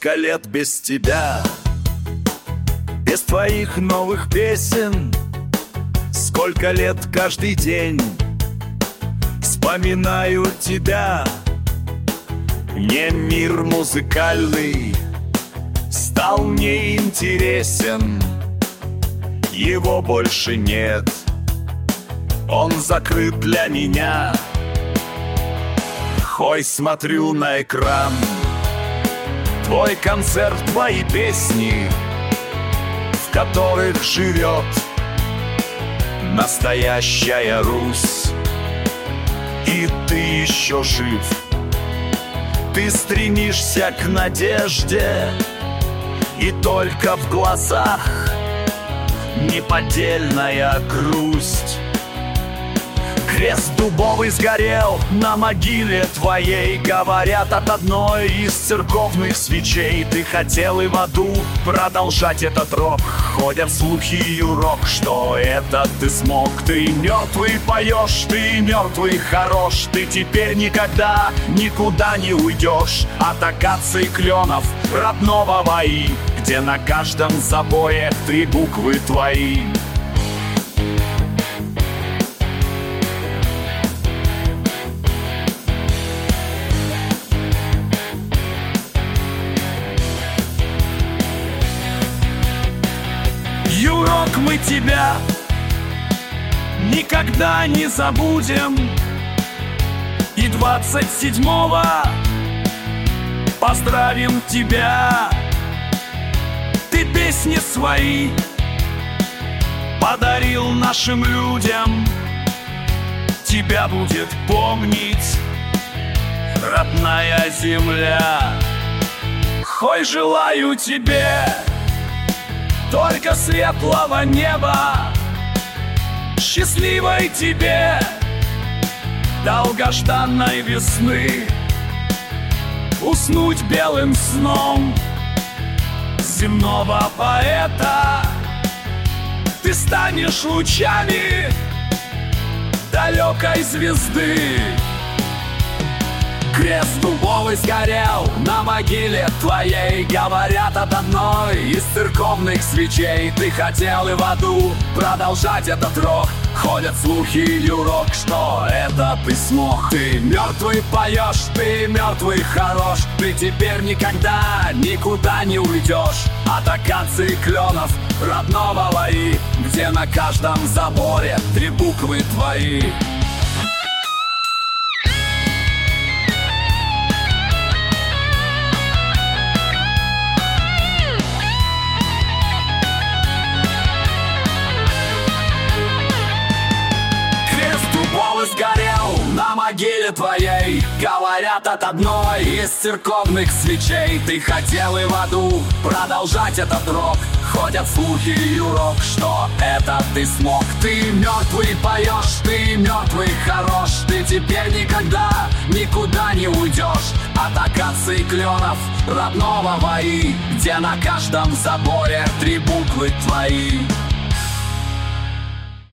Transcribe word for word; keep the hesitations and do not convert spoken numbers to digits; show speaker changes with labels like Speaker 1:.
Speaker 1: Сколько лет без тебя, без твоих новых песен. Сколько лет каждый день вспоминаю тебя. Мне мир музыкальный стал неинтересен. Его больше нет, он закрыт для меня. Хоть смотрю на экран, твой концерт, твои песни, в которых живет настоящая Русь. И ты еще жив, ты стремишься к надежде, и только в глазах неподдельная грусть. Крест дубовый сгорел на могиле твоей. Говорят, от одной из церковных свечей ты хотел и в аду продолжать этот рок. Ходят слухи и урок, что это ты смог. Ты мертвый поешь, ты мертвый хорош. Ты теперь никогда никуда не уйдешь от акаций кленов родного Ваи, где на каждом забое три буквы твои. Юрок, мы тебя никогда не забудем. И двадцать седьмого поздравим тебя. Ты песни свои подарил нашим людям. Тебя будет помнить родная земля. Хоть желаю тебе только светлого неба, счастливой тебе долгожданной весны, уснуть белым сном земного поэта. Ты станешь лучами далекой звезды. Крест дубовый сгорел на могиле твоей. Говорят, от одной из церковных свечей ты хотел и в аду продолжать этот рок. Ходят слухи, Юрок, что это ты смог. Ты мертвый поешь, ты мертвый хорош. Ты теперь никогда никуда не уйдешь от акаций кленов родного Ваи, где на каждом заборе три буквы твои. Сгорел на могиле твоей. Говорят, от одной из церковных свечей ты хотел и в аду продолжать этот рок. Ходят слухи, Юрок, что это ты смог. Ты мертвый поешь, ты мертвый хорош. Ты теперь никогда никуда не уйдешь от акаций кленов родного Ваи, где на каждом заборе три буквы твои.